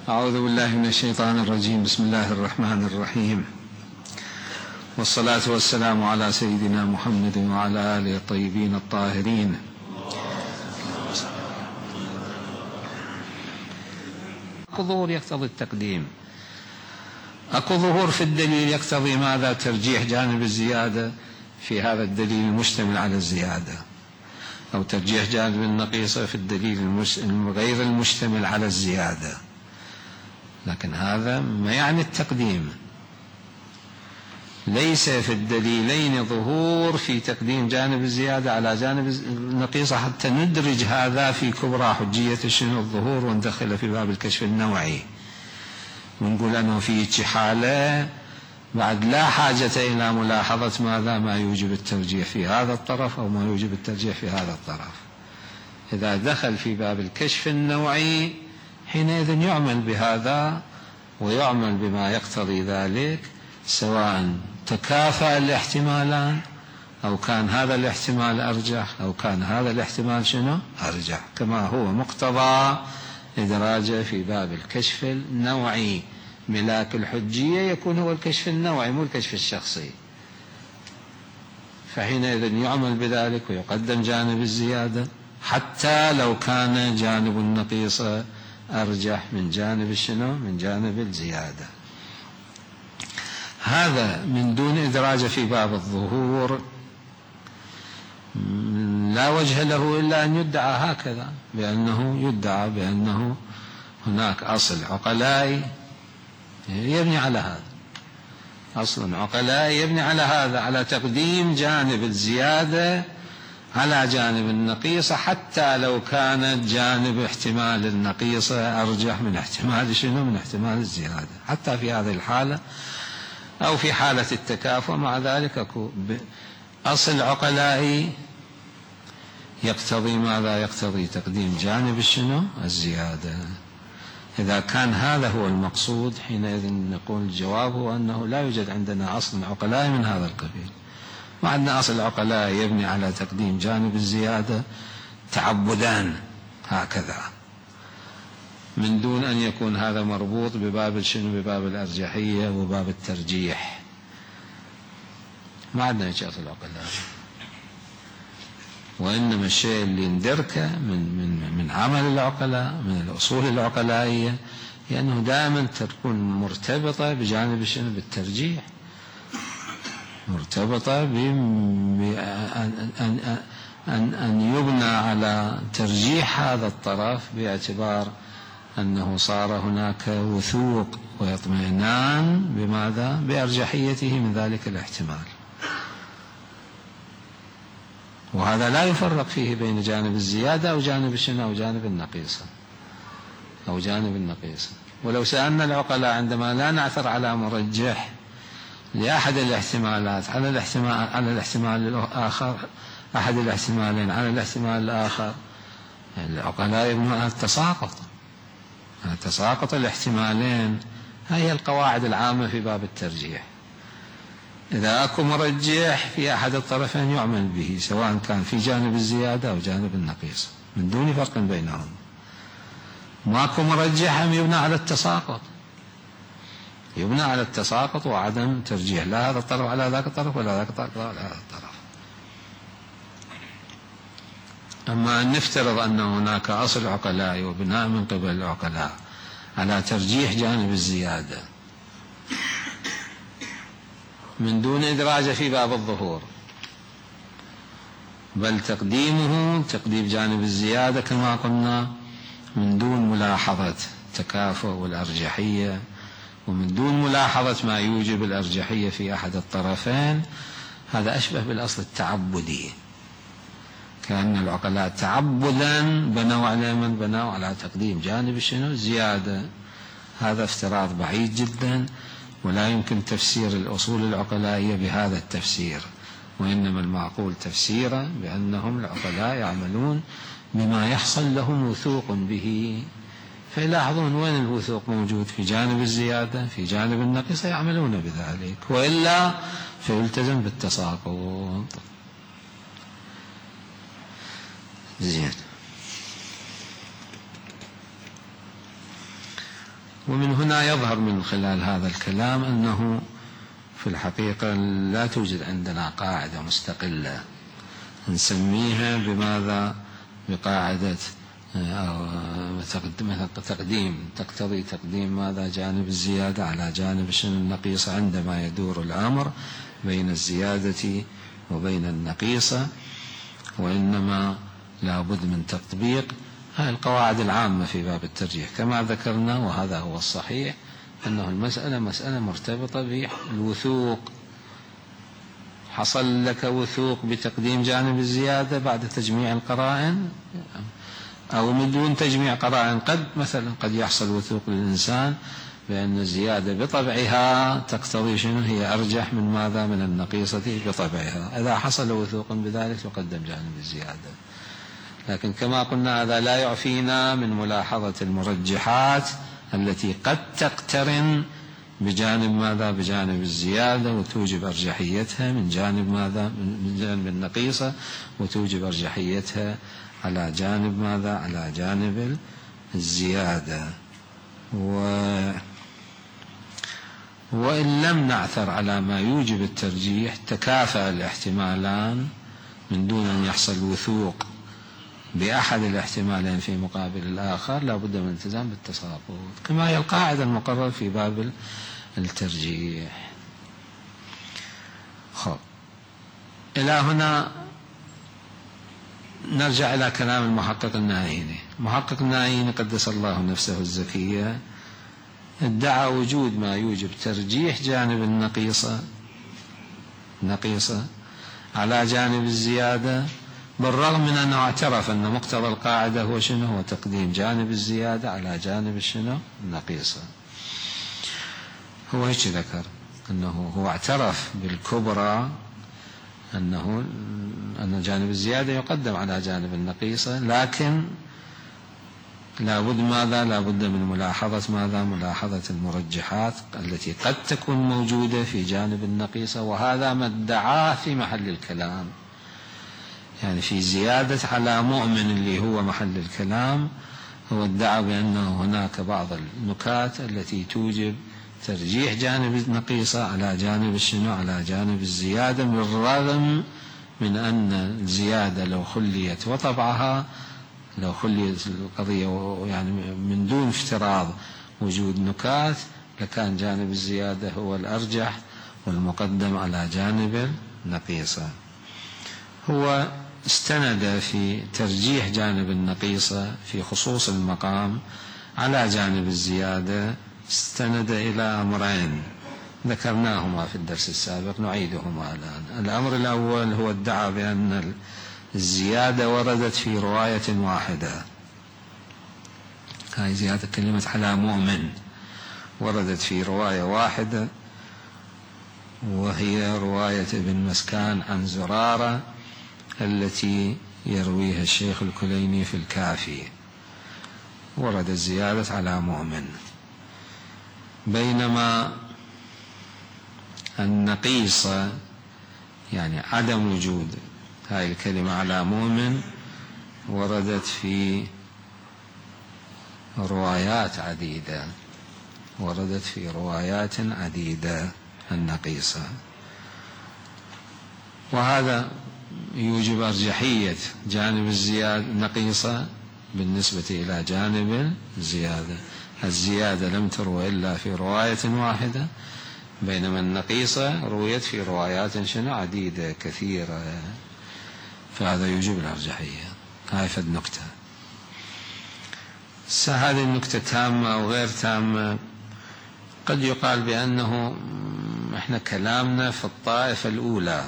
أعوذ بالله من الشيطان الرجيم. بسم الله الرحمن الرحيم، والصلاة والسلام على سيدنا محمد وعلى آله الطيبين الطاهرين. أكو ظهور يقتضي التقديم، أكو ظهور في الدليل يقتضي ماذا؟ ترجيح جانب الزيادة في هذا الدليل المشتمل على الزيادة، أو ترجيح جانب النقيصة في الدليل غير المشتمل على الزيادة. لكن هذا ما يعني التقديم. ليس في الدليلين ظهور في تقديم جانب الزيادة على جانب النقيصة حتى ندرج هذا في كبرى حجية شنو الظهور، وندخل في باب الكشف النوعي ونقول أنه في حالة بعد لا حاجة إلى ملاحظة ماذا؟ ما يوجب الترجيح في هذا الطرف أو ما يوجب الترجيح في هذا الطرف. إذا دخل في باب الكشف النوعي حينئذ يعمل بهذا ويعمل بما يقتضي ذلك، سواء تكافأ الاحتمالان أو كان هذا الاحتمال أرجح أو كان هذا الاحتمال شنو؟ أرجح، كما هو مقتضى إدراجه في باب الكشف النوعي. ملاك الحجية يكون هو الكشف النوعي مو الكشف الشخصي، فحينئذ يعمل بذلك ويقدم جانب الزيادة حتى لو كان جانب النقيصة أرجح من جانب شنو؟ من جانب الزيادة. هذا من دون إدراجه في باب الظهور لا وجه له إلا أن يدعى هكذا، بأنه يدعى بأنه هناك أصل عقلائي يبني على هذا، أصل عقلائي يبني على هذا، على تقديم جانب الزيادة على جانب النقيصة حتى لو كانت جانب احتمال النقيصة أرجح من احتمال شنو؟ من احتمال الزيادة، حتى في هذه الحالة أو في حالة التكافؤ. مع ذلك أكو أصل عقلائي يقتضي ماذا؟ يقتضي تقديم جانب شنو؟ الزيادة. إذا كان هذا هو المقصود حينئذ نقول الجواب هو أنه لا يوجد عندنا أصل عقلائي من هذا القبيل. ما عندنا أصل عقلائي يبني على تقديم جانب الزيادة تعبدان هكذا من دون أن يكون هذا مربوط بباب شنو؟ بباب الأرجحية وباب الترجيح. ما عندنا شيء أصل عقلائي، وإنما الشيء اللي ندركه من عمل العقلاء، من الأصول العقلائية، لأنه دائما تكون مرتبطة بجانب شنو؟ بالترجيح، مرتبطة أن يبنى على ترجيح هذا الطرف باعتبار أنه صار هناك وثوق واطمئنان بماذا؟ بأرجحيته من ذلك الاحتمال. وهذا لا يفرق فيه بين جانب الزيادة أو جانب شنو؟ أو جانب النقيصة أو جانب النقيصة. ولو سألنا العقلاء عندما لا نعثر على مرجح لأحد الاحتمالات على الاحتمال الآخر، أحد الاحتمالين على الاحتمال الآخر، العقلاء يبنون على التساقط، تساقط الاحتمالين. هي القواعد العامة في باب الترجيح. إذا أكو مرجح في أحد الطرفين يعمل به، سواء كان في جانب الزيادة أو جانب النقيص من دون فرق بينهم. ماكو مرجح يبنى على التساقط، يبنى على التساقط وعدم ترجيح لا هذا الطرف على ذاك الطرف ولا ذاك الطرف على هذا الطرف. أما أن نفترض أن هناك أصل عقلائي وبناء من قبل العقلاء على ترجيح جانب الزيادة من دون إدراجه في باب الظهور، بل تقديمه تقديم جانب الزيادة كما قلنا من دون ملاحظة التكافؤ والأرجحية ومن دون ملاحظة ما يوجب الأرجحية في أحد الطرفين، هذا أشبه بالأصل التعبدي، كأن العقلاء تعبدا بنوا على تقديم جانب شنو؟ زيادة. هذا افتراض بعيد جدا، ولا يمكن تفسير الأصول العقلائية بهذا التفسير، وإنما المعقول تفسيرا بأنهم العقلاء يعملون بما يحصل لهم وثوق به، فيلاحظون وين الوثوق موجود في جانب الزيادة في جانب النقيصة يعملون بذلك، وإلا فيلتزم بالتساقط. زين. ومن هنا يظهر من خلال هذا الكلام أنه في الحقيقة لا توجد عندنا قاعدة مستقلة نسميها بماذا؟ بقاعدة تقديم، تقتضي تقديم ماذا؟ جانب الزيادة على جانب النقيصة عندما يدور الأمر بين الزيادة وبين النقيصة، وإنما لا بد من تطبيق هذه القواعد العامة في باب الترجيح كما ذكرنا. وهذا هو الصحيح، أنه المسألة مسألة مرتبطة بالوثوق. حصل لك وثوق بتقديم جانب الزيادة بعد تجميع القرائن أو من دون تجميع قرائن. مثلا قد يحصل وثوق للإنسان بأن الزيادة بطبعها تقتضي شنو؟ هي أرجح من ماذا؟ من النقيصة بطبعها. إذا حصل وثوق بذلك يقدم جانب الزيادة. لكن كما قلنا هذا لا يعفينا من ملاحظة المرجحات التي قد تقترن بجانب ماذا؟ بجانب الزيادة وتوجب أرجحيتها من جانب ماذا؟ من جانب النقيصة وتوجب أرجحيتها على جانب ماذا؟ على جانب الزيادة. وإن لم نعثر على ما يوجب الترجيح تكافأ الاحتمالان من دون أن يحصل وثوق بأحد الاحتمالين في مقابل الآخر، لا بد من الالتزام بالتساقط كما هي القاعدة المقررة في باب الترجيح. إلى هنا نرجع إلى كلام المحقق النائيني. المحقق النائيني قدس الله نفسه الزكية ادعى وجود ما يوجب ترجيح جانب النقيصة على جانب الزيادة، بالرغم من أنه اعترف أن مقتضى القاعدة هو شنو؟ هو تقديم جانب الزيادة على جانب شنو؟ النقيصة. هو هيك ذكر أنه هو اعترف بالكبرى أن جانب الزيادة يقدم على جانب النقيصة، لكن لا بد ماذا؟ لا بد من ملاحظة ماذا؟ ملاحظة المرجحات التي قد تكون موجودة في جانب النقيصة. وهذا ما ادعاه في محل الكلام، يعني في زيادة على مؤمن اللي هو محل الكلام، هو ادعى بأنه هناك بعض النكات التي توجب ترجيح جانب النقيصة على جانب شنو؟ على جانب الزيادة، بالرغم من أن الزيادة لو خليت وطبعها، لو خليت القضية يعني من دون افتراض وجود نكات، لكان جانب الزيادة هو الأرجح والمقدم على جانب النقيصة. هو استند في ترجيح جانب النقيصة في خصوص المقام على جانب الزيادة، استند إلى أمرين ذكرناهما في الدرس السابق نعيدهما الآن. الأمر الأول هو ادعى بأن الزيادة وردت في رواية واحدة، هاي زيادة كلمة على مؤمن وردت في رواية واحدة، وهي رواية ابن مسكان عن زرارة التي يرويها الشيخ الكليني في الكافي، ورد الزيادة على مؤمن، بينما النقيصة يعني عدم وجود هاي الكلمة على مؤمن وردت في روايات عديدة، وردت في روايات عديدة النقيصة، وهذا يوجب أرجحية جانب الزيادة النقيصة بالنسبة إلى جانب الزيادة. الزيادة لم تروى إلا في رواية واحدة، بينما النقيصة رويت في روايات شنو؟ عديدة كثيرة، فهذا يوجب الأرجحية. هاي فد نكتة. هذه النكتة تامة أو غير تامة. قد يقال بأنه احنا كلامنا في الطائفة الأولى،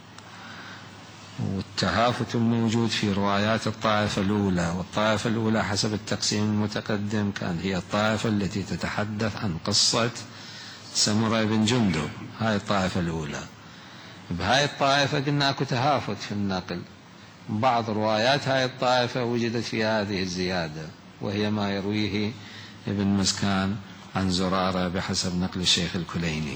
والتهافت الموجود في روايات الطائفة الأولى، والطائفة الأولى حسب التقسيم المتقدم كان هي الطائفة التي تتحدث عن قصة سمرة بن جندب. هاي الطائفة الأولى. بهاي الطائفة قلنا اكو تهافت في النقل، بعض روايات هاي الطائفة وجدت في هذه الزيادة، وهي ما يرويه ابن مسكان عن زرارة بحسب نقل الشيخ الكليني،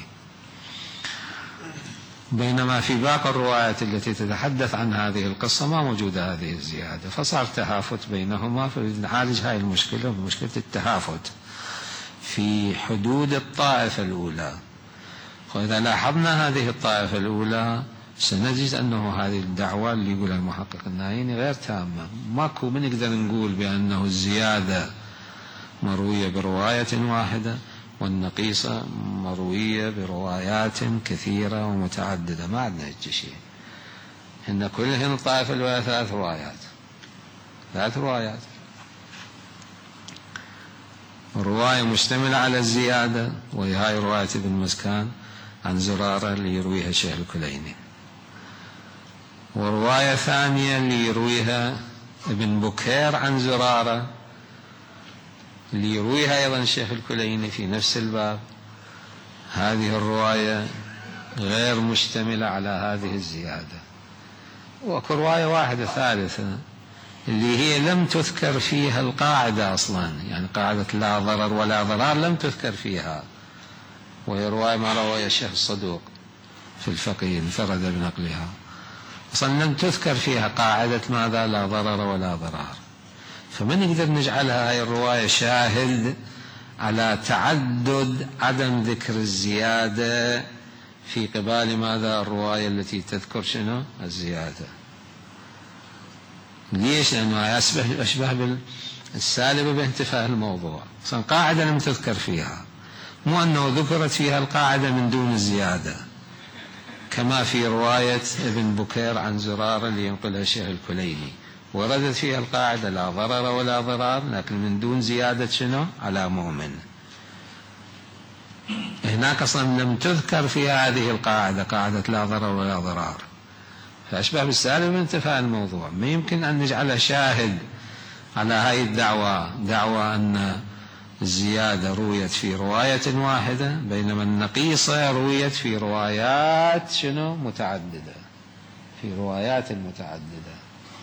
بينما في باقي الروايات التي تتحدث عن هذه القصة ما موجودة هذه الزيادة، فصار تهافت بينهما. فنعالج هاي المشكلة بمشكلة التهافت في حدود الطائفة الأولى. وإذا لاحظنا هذه الطائفة الأولى سنجد أنه هذه الدعوة اللي يقولها المحقق النايني غير تامة. ماكو بنقدر نقول بأنه الزيادة مروية برواية واحدة والنقيصة مروية بروايات كثيرة ومتعددة، ما عندنا هيك شيء. إن كلهن الطائفة الأولى ثلاث روايات، رواية مشتملة على الزيادة وهي هاي رواية ابن مسكان عن زرارة اللي يرويها الشيخ الكليني، ورواية ثانية اللي يرويها ابن بكير عن زرارة اللي يرويها أيضا الشيخ الكليني في نفس الباب. هذه الرواية غير مشتملة على هذه الزيادة. وأكو رواية واحدة ثالثة اللي هي لم تذكر فيها القاعدة أصلا، يعني قاعدة لا ضرر ولا ضرار لم تذكر فيها، وهي رواية ما رواه الشيخ الصدوق في الفقه انفرد بنقلها. أصلا لم تذكر فيها قاعدة ماذا؟ لا ضرر ولا ضرار. فما نقدر نجعلها هاي الرواية شاهد على تعدد عدم ذكر الزيادة في قبال ماذا؟ الرواية التي تذكر شنو؟ الزيادة. ليش؟ لأنه أشبه بالسالبة بانتفاء الموضوع. أصلا قاعدة لم تذكر فيها، مو أنه ذكرت فيها القاعدة من دون الزيادة، كما في رواية ابن بكير عن زرارة اللي ينقلها الشيخ الكليني، وردت فيها القاعدة لا ضرر ولا ضرار لكن من دون زيادة شنو؟ على مؤمن. هناك أصلا لم تذكر فيها هذه القاعدة، قاعدة لا ضرر ولا ضرار، فأشبه بالسالب من انتفاء الموضوع. ما يمكن أن نجعلها شاهد على هاي الدعوة، دعوة أن الزيادة رويت في رواية واحدة بينما النقيصة رويت في روايات شنو؟ متعددة، في روايات متعددة.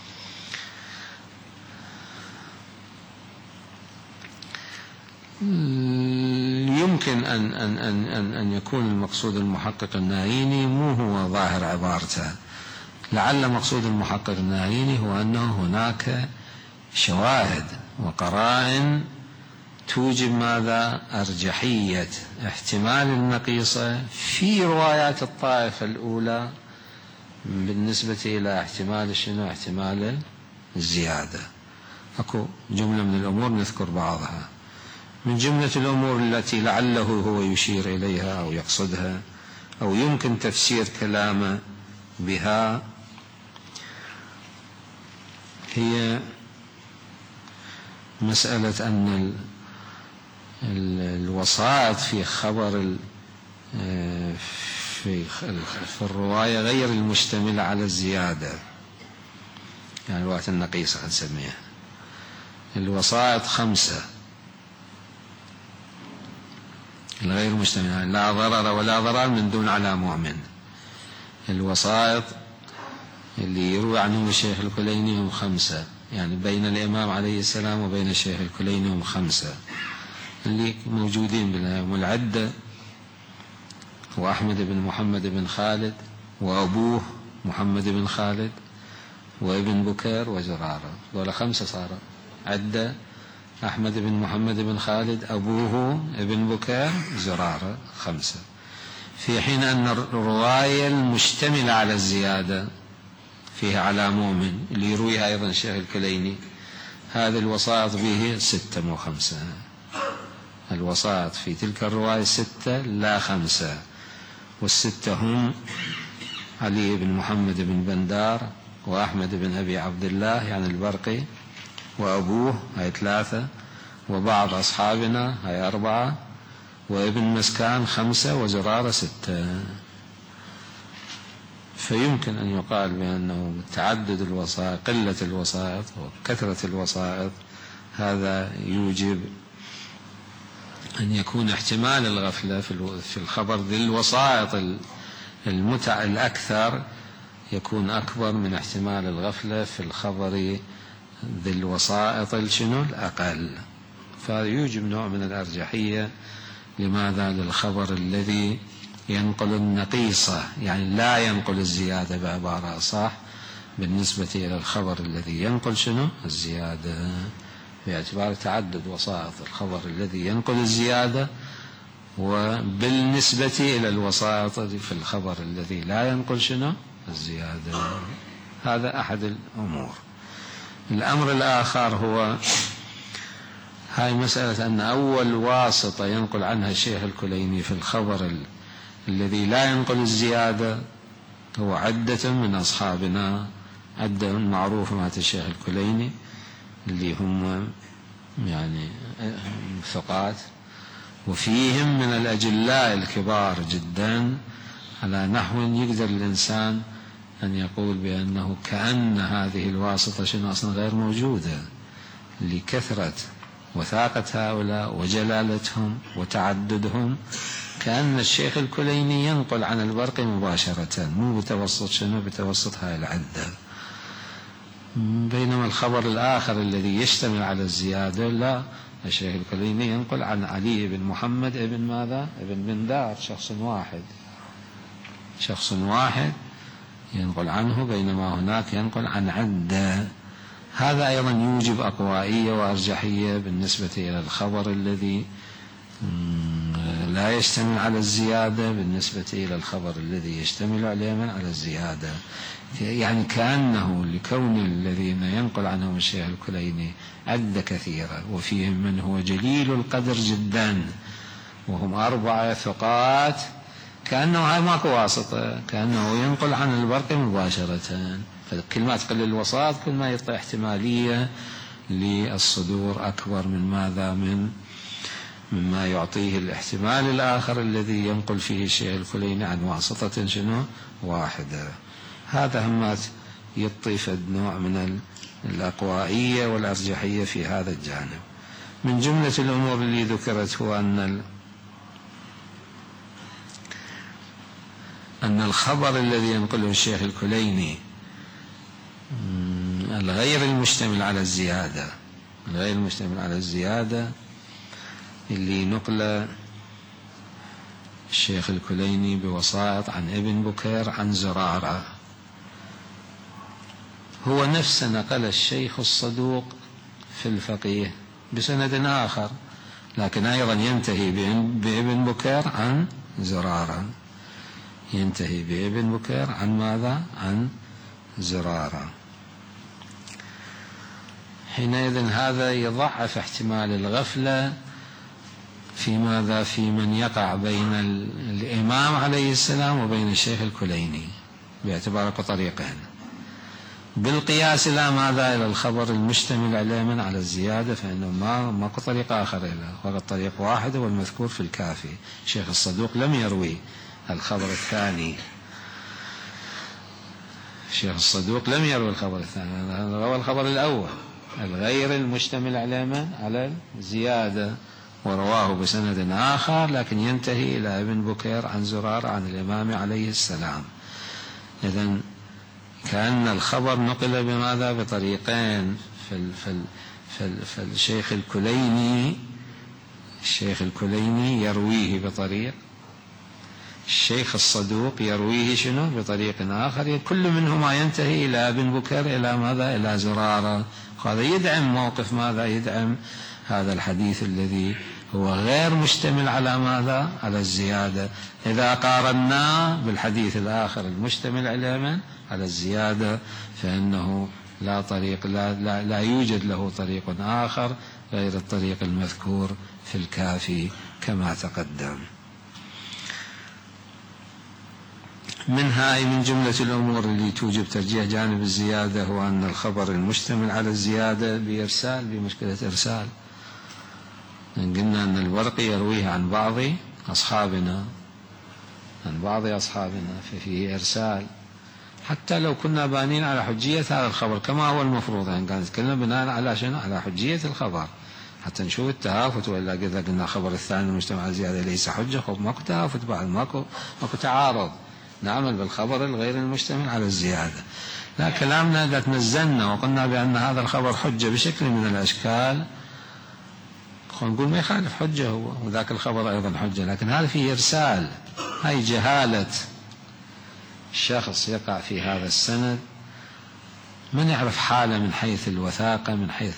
يمكن أن يكون المقصود المحقق النايني مو هو ظاهر عبارته، لعل مقصود المحقق النايني هو أنه هناك شواهد وقرائن توجب ماذا؟ أرجحية احتمال النقيصة في روايات الطائفة الأولى بالنسبة إلى احتمال شنو؟ احتمال الزيادة. أكو جملة من الأمور نذكر بعضها. من جملة الأمور التي لعله هو يشير إليها أو يقصدها أو يمكن تفسير كلامه بها هي مسألة أن الوسائط في خبر في الرواية غير المشتملة على الزيادة، يعني الرواية النقيصة نسميها. الوسائط 5 الغير مشتملة، لا ضرر ولا ضرر من دون على مؤمن. الوسائط اللي يروي عنهم الشيخ الكليني هم 5، يعني بين الإمام عليه السلام وبين الشيخ الكليني هم 5 اللي موجودين بالأيام العدة، وأحمد بن محمد بن خالد وأبوه محمد بن خالد وابن بكير وزرارة. دول 5 صاروا عدة، أحمد بن محمد بن خالد أبوه ابن بكير زرارة 5. في حين أن الرواية المشتملة على الزيادة فيها على مؤمن اللي يرويها أيضا الشيخ الكليني، هذه الوسائط به 6 مو 5. الوسائط في تلك الرواية 6 لا 5، وال6 هم علي بن محمد بن بندار وأحمد بن أبي عبد الله يعني البرقي وأبوه هاي 3، وبعض أصحابنا هاي 4، وابن مسكان 5، وزرارة 6. فيمكن أن يقال بأنه تعدد الوسائط، قلة الوسائط وكثرة الوسائط، هذا يوجب أن يكون احتمال الغفلة في الخبر ذي الوسائط الأكثر يكون أكبر من احتمال الغفلة في الخبر ذي الوسائط الأقل. فيوجب نوع من الأرجحية. لماذا؟ للخبر الذي ينقل النقيصة، يعني لا ينقل الزيادة بعبارة صح، بالنسبة إلى الخبر الذي ينقل الزيادة. باعتبار تعدد وسائط الخبر الذي ينقل الزيادة، وبالنسبة إلى الوسائط في الخبر الذي لا ينقل شنو الزيادة. هذا أحد الأمور. الأمر الآخر هو هاي مسألة أن أول واسطة ينقل عنها الشيخ الكليني في الخبر الذي لا ينقل الزيادة هو عدة من أصحابنا، عدة معروفة مع الشيخ الكليني اللي هم يعني ثقات، وفيهم من الأجلاء الكبار جدا، على نحو يقدر الإنسان أن يقول بأنه كأن هذه الواسطة شنو أصلا غير موجودة، لكثرة وثاقة هؤلاء وجلالتهم وتعددهم، كأن الشيخ الكليني ينقل عن البرقي مباشرة، مو بتوسط شنو بتوسط هاي العدة. بينما الخبر الآخر الذي يشتمل على الزيادة لا، الشيخ الكليني ينقل عن علي بن محمد ابن ماذا ابن بندار، شخص واحد ينقل عنه، بينما هناك ينقل عن عدة. هذا أيضا يوجب أقوائية وأرجحية بالنسبة إلى الخبر الذي لا يشتمل على الزيادة بالنسبة إلى الخبر الذي يشتمل على الزيادة. يعني كأنه لكون الذين ينقل عنهم الشيخ الكليني عدة كثيرة، وفيهم من هو جليل القدر جدا وهم 4 ثقات، كأنه هاي ماكو واسطة، كأنه ينقل عن البرقي مباشرة. فكل ما تقل الوساط كل ما يعطي احتمالية للصدور أكبر من ماذا مما يعطيه الاحتمال الآخر الذي ينقل فيه الشيخ الكليني عن واسطة شنو واحدة. هذا همات يطيف نوع من الأقوائية والأرجحية في هذا الجانب. من جملة الأمور اللي ذكرت هو أن الخبر الذي ينقله الشيخ الكليني الغير المشتمل على الزيادة اللي نقل الشيخ الكليني بوسائط عن ابن بكير عن زرارة، هو نفس نقل الشيخ الصدوق في الفقيه بسند آخر، لكن أيضا ينتهي بابن بكير عن زرارة، ينتهي بابن بكير عن ماذا عن زرارة. حينئذ هذا يضعف احتمال الغفلة في ماذا في من يقع بين الإمام عليه السلام وبين الشيخ الكليني باعتبار طريقين، بالقياس إلى ماذا إلى الخبر المشتمل عليه على الزيادة، فإنه ماكو طريق آخر إلى فقط طريق واحد والمذكور في الكافي. الشيخ الصدوق لم يروي الخبر الثاني، الشيخ الصدوق لم يروي الخبر الثاني، روى الخبر الأول الغير المشتمل على الزيادة، ورواه بسند آخر لكن ينتهي إلى ابن بكير عن زرار عن الإمام عليه السلام. إذن كأن الخبر نقل بماذا بطريقين، فالشيخ الكليني يرويه بطريق، الشيخ الصدوق يرويه شنو بطريق آخر، كل منهما ينتهي إلى ابن بكير إلى ماذا إلى زرارة. هذا يدعم موقف ماذا يدعم هذا الحديث الذي هو غير مشتمل على ماذا على الزيادة. إذا قارناه بالحديث الآخر المشتمل على الزيادة فإنه لا يوجد له طريق آخر غير الطريق المذكور في الكافي كما تقدم. من جملة الأمور اللي توجب ترجيح جانب الزيادة هو أن الخبر المشتمل على الزيادة بمشكلة إرسال. قلنا أن البرقي يرويه عن بعض أصحابنا ففيه إرسال، حتى لو كنا بانين على حجية هذا الخبر كما هو المفروض، يعني كان نتكلم بناء على شنو على حجية الخبر حتى نشوف التهافت، وإلا إذا قلنا الخبر الثاني المجتمع على الزيادة ليس حجة، ماكو تهافت بعد، ماكو تعارض، نعمل بالخبر الغير المشتمل على الزيادة. لا كلامنا إذا تنزلنا وقلنا بأن هذا الخبر حجة بشكل من الأشكال نقول ما يخالف حجة هو، وذاك الخبر أيضا حجة، لكن هذا فيه إرسال، هاي جهالة الشخص يقع في هذا السند ما نعرف حاله من حيث الوثاقة، من حيث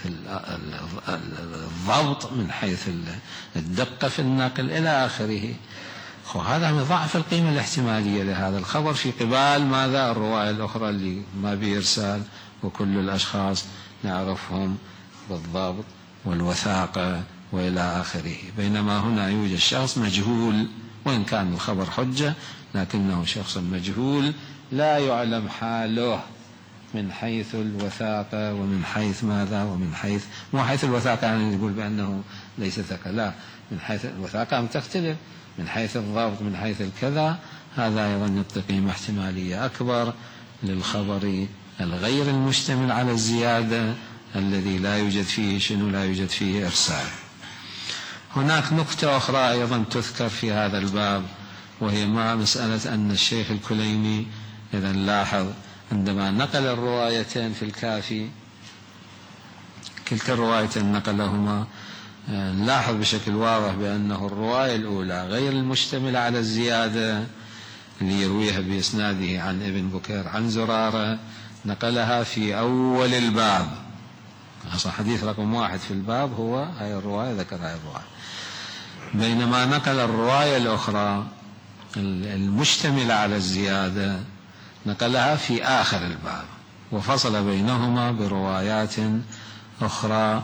الضبط، من حيث الدقة في النقل إلى آخره. هذا من ضعف القيمة الاحتمالية لهذا الخبر في قبال ماذا؟ الرواية الأخرى اللي ما بإرسال وكل الأشخاص نعرفهم بالضبط والوثاقة وإلى آخره. بينما هنا يوجد شخص مجهول، وإن كان الخبر حجة لكنه شخص مجهول لا يعلم حاله من حيث الوثاقة ومن حيث ماذا، ومن حيث مو حيث الوثاقة يعني يقول بأنه ليس ثقة، لا، من حيث الوثاقة تختلف، من حيث الضبط، من حيث الكذا. هذا أيضا يعطي قيمة احتمالية أكبر للخبر الغير المشتمل على الزيادة الذي لا يوجد فيه شنو؟ لا يوجد فيه إرسال. هناك نقطة أخرى أيضا تذكر في هذا الباب، وهي مع مسألة أن الشيخ الكليني إذا لاحظ عندما نقل الروايتين في الكافي كلتا الروايتين نقلهما، لاحظ بشكل واضح بأنه الرواية الأولى غير المشتملة على الزيادة اللي يرويها بإسناده عن ابن بكير عن زرارة نقلها في أول الباب. حديث رقم 1 في الباب هو هاي الرواية، ذكر هاي الرواية. بينما نقل الرواية الأخرى المشتملة على الزيادة نقلها في آخر الباب، وفصل بينهما بروايات أخرى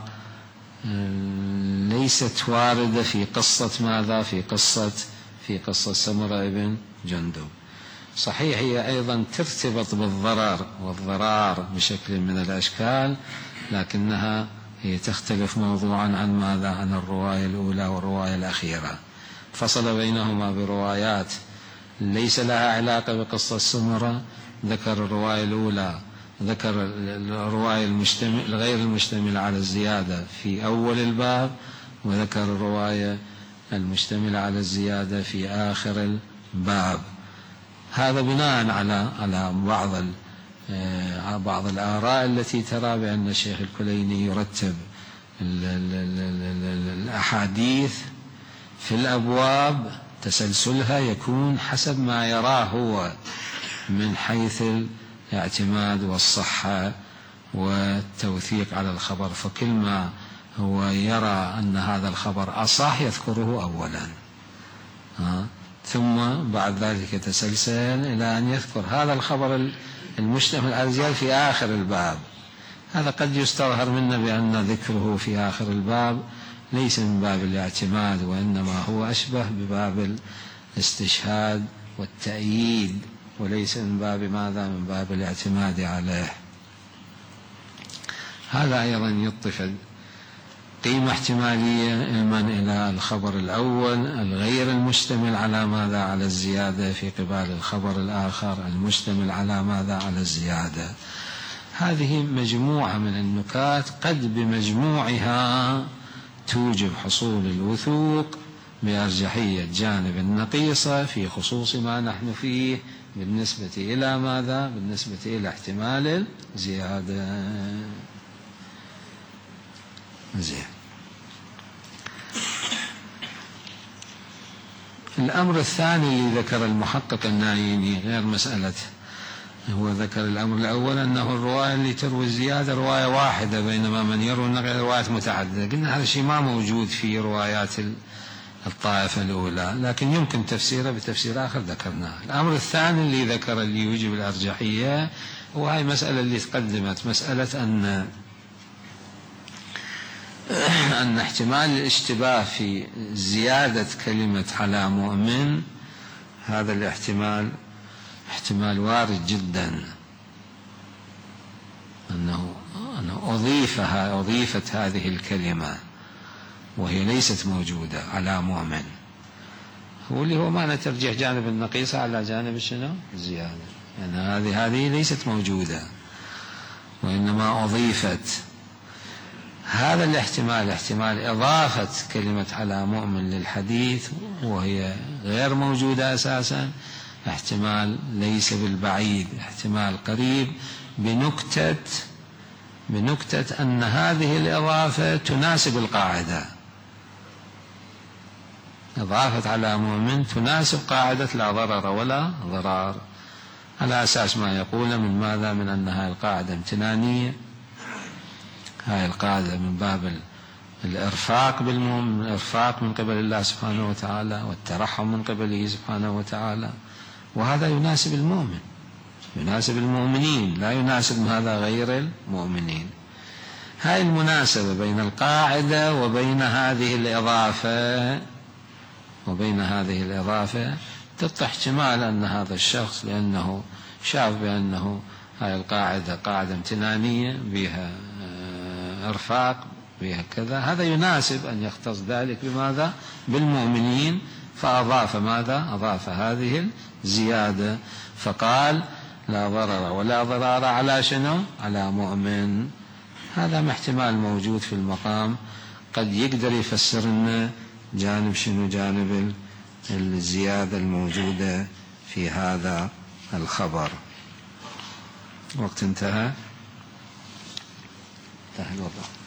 ليست واردة في قصة ماذا؟ في قصة سمرة ابن جندب. صحيح هي أيضا ترتبط بالضرر والضرار بشكل من الأشكال، لكنها هي تختلف موضوعا عن ماذا؟ عن الرواية الأولى والرواية الأخيرة. فصل بينهما بروايات ليس لها علاقة بقصة سمرة، ذكر الرواية الأولى، ذكر الرواية غير المشتملة على الزيادة في أول الباب، وذكر الرواية المشتملة على الزيادة في آخر الباب. هذا بناء على بعض الآراء التي ترى بأن الشيخ الكليني يرتب الأحاديث في الأبواب تسلسلها يكون حسب ما يراه هو من حيث الاعتماد والصحة والتوثيق على الخبر، فكل ما هو يرى أن هذا الخبر أصح يذكره أولا، ثم بعد ذلك يتسلسل إلى أن يذكر هذا الخبر المشتمل على الزيادة في آخر الباب. هذا قد يستظهر منا بأن ذكره في آخر الباب ليس من باب الاعتماد، وإنما هو أشبه بباب الاستشهاد والتأييد، وليس من باب ماذا؟ من باب الاعتماد عليه. هذا أيضا يضيف قيمة احتمالية علما إلى الخبر الأول الغير المشتمل على ماذا؟ على الزيادة في قبال الخبر الآخر المشتمل على ماذا؟ على الزيادة. هذه مجموعة من النكات قد بمجموعها توجب حصول الوثوق بأرجحية جانب النقيصة في خصوص ما نحن فيه بالنسبة إلى ماذا؟ بالنسبة إلى احتمال الزيادة. زين. الأمر الثاني اللي ذكر المحقق النايني غير مسألة، هو ذكر الأمر الأول أنه الرواية اللي تروي الزيادة رواية واحدة، بينما من يروي النقل روايات متعددة. قلنا هذا الشيء ما موجود في روايات الطائفة الأولى، لكن يمكن تفسيره بتفسير آخر ذكرناه. الأمر الثاني اللي ذكر اللي يوجب الأرجحية هو هاي مسألة اللي تقدمت، مسألة أن احتمال الاشتباه في زيادة كلمة على مؤمن، هذا الاحتمال وارد جدا، أنه أضيفت هذه الكلمة وهي ليست موجودة على مؤمن، هو اللي هو معنى ترجيح جانب النقيصة على جانب شنو؟ الزيادة، يعني هذه ليست موجودة وإنما أضيفت. هذا الاحتمال، احتمال إضافة كلمة على مؤمن للحديث وهي غير موجودة أساسا، احتمال ليس بالبعيد، احتمال قريب، بنكتة أن هذه الإضافة تناسب القاعدة. إضافة على مؤمن تناسب قاعدة لا ضرر ولا ضرار. على أساس ما يقول من ماذا؟ من أن هاي القاعدة امتنانية، هاي القاعدة من باب الإرفاق بالمؤمن، الإرفاق من قبل الله سبحانه وتعالى والترحم من قبله سبحانه وتعالى، وهذا يناسب المؤمن، يناسب المؤمنين، لا يناسب هذا غير المؤمنين. هاي المناسبة بين القاعدة وبين هذه الإضافة تعطي احتمال أن هذا الشخص لأنه شاف بأنه هاي القاعدة قاعدة امتنانية بها إرفاق بها كذا، هذا يناسب أن يختص ذلك بماذا؟ بالمؤمنين، فأضاف ماذا؟ أضاف هذه الزيادة، فقال لا ضرر ولا ضرار على شنو؟ على مؤمن. هذا احتمال موجود في المقام، قد يقدر يفسر لنا جانب شنو؟ جانب الزيادة الموجودة في هذا الخبر. وقت انتهى الوضع.